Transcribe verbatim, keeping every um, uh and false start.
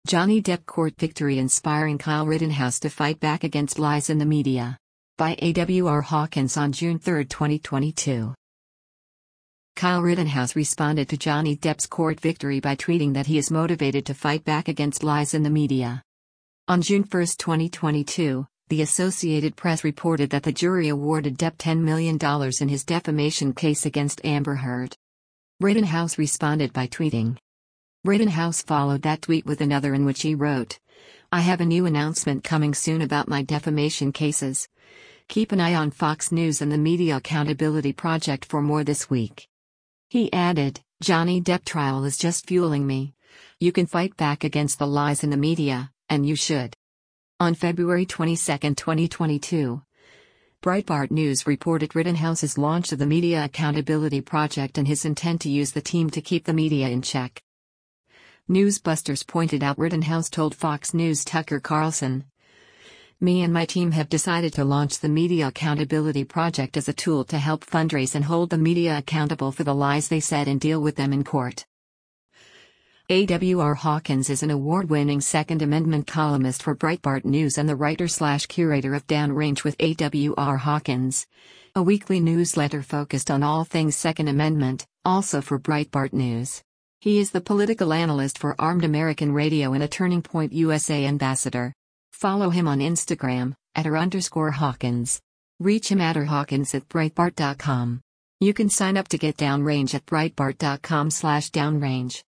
Johnny Depp court victory inspiring Kyle Rittenhouse to fight back against lies in the media. By A W R Hawkins on June third, twenty twenty-two. Kyle Rittenhouse responded to Johnny Depp's court victory by tweeting that he is motivated to fight back against lies in the media. On June first, twenty twenty-two, the Associated Press reported that the jury awarded Depp ten million dollars in his defamation case against Amber Heard. Rittenhouse responded by tweeting. Rittenhouse followed that tweet with another in which he wrote, "I have a new announcement coming soon about my defamation cases. Keep an eye on Fox News and the Media Accountability Project for more this week." He added, "Johnny Depp trial is just fueling me. You can fight back against the lies in the media, and you should." On February twenty-second, twenty twenty-two, Breitbart News reported Rittenhouse's launch of the Media Accountability Project and his intent to use the team to keep the media in check. Newsbusters pointed out Rittenhouse told Fox News' Tucker Carlson, "Me and my team have decided to launch the Media Accountability Project as a tool to help fundraise and hold the media accountable for the lies they said and deal with them in court." A W R Hawkins is an award-winning Second Amendment columnist for Breitbart News and the writer-slash-curator of Downrange with A W R Hawkins, a weekly newsletter focused on all things Second Amendment, also for Breitbart News. He is the political analyst for Armed American Radio and a Turning Point U S A ambassador. Follow him on Instagram, at r underscore Hawkins. Reach him at r Hawkins at Breitbart dot com. You can sign up to get Downrange at Breitbart dot com slash Downrange.